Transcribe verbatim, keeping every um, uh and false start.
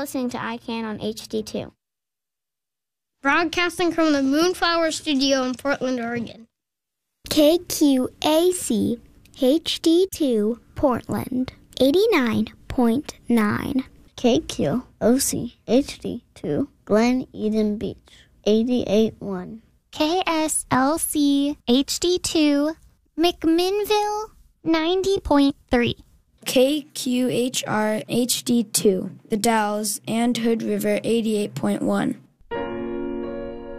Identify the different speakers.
Speaker 1: listening to I CAN on H D two.
Speaker 2: Broadcasting from the Moonflower Studio in Portland, Oregon.
Speaker 3: K Q A C H D two Portland, eighty-nine point nine.
Speaker 4: K Q O C H D two Glen Eden Beach, eighty-eight point one.
Speaker 5: K S L C H D two McMinnville, ninety point three.
Speaker 6: K Q H R H D two The Dalles and Hood River, eighty-eight point one.